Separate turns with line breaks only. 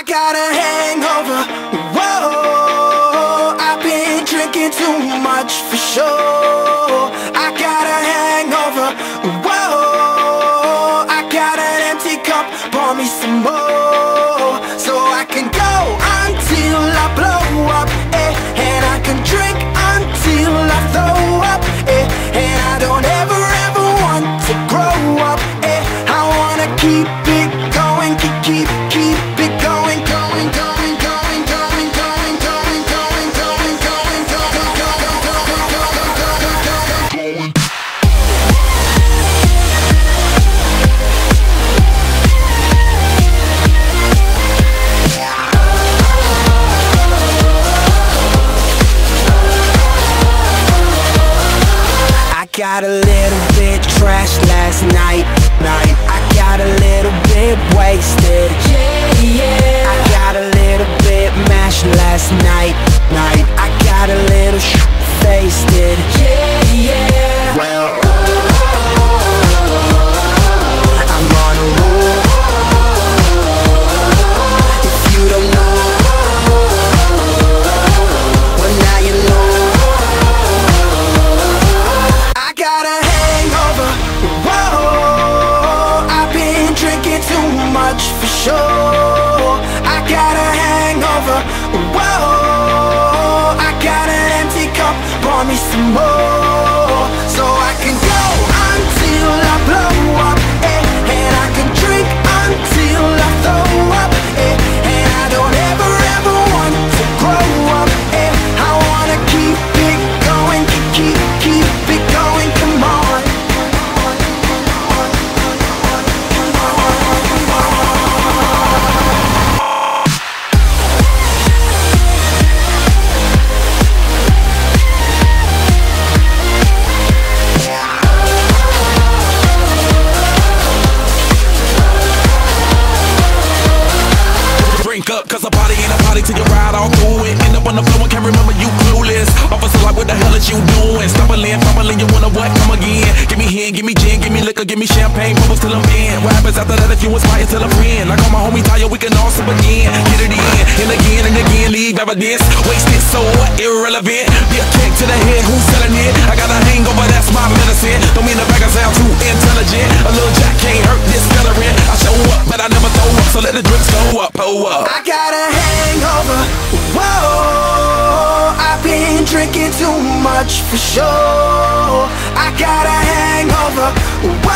got a hangover. Whoa, I've been drinking too much for sure. I got a hangover. Whoa, I got an empty cup. Pour me some more, so I can go until I blow up, and I can drink until I throw up, and I don't ever want to grow up, I wanna keep it going, keep it going, going, going, going, going, going, going, going, going, going, going. I got a little bit trashed last night. I got a little bit wasted. I got a little bit mashed last night. I got a little faced it. Well, I'm on a roll. If you don't know, well now you know. I got a hangover. Whoa, I've been drinking too much for sure. I got a hangover. Whoa, I got an empty cup. Pour me some more, so I can go until I blow up, and I can drink until I throw up, and I don't ever want to grow up, I wanna keep it going, keep it going, come on.
Drink up, cause a party ain't a party till you ride all through it. End up on the floor and can't remember you clueless. Officer like, what the hell is you doing? Stumbling, fumbling, you wanna what? Come again. Give me hen, give me gin, give me liquor, give me champagne, bubbles till I'm in. What happens after that if you inspire till a friend? Like all my homies tired, we can all sip again. Get it in, and again, leave evidence. Wasted, so what? Irrelevant. Be a kick to the head, who's selling it? I got a hangover, that's my medicine. Don't mean the bag I sound too intelligent. A little jack can't hurt this celery. I show up, but I never throw up, so let the drinks go up, pull up.
I got a hangover. Whoa, I've been drinking too much for sure. I got a hangover. Whoa,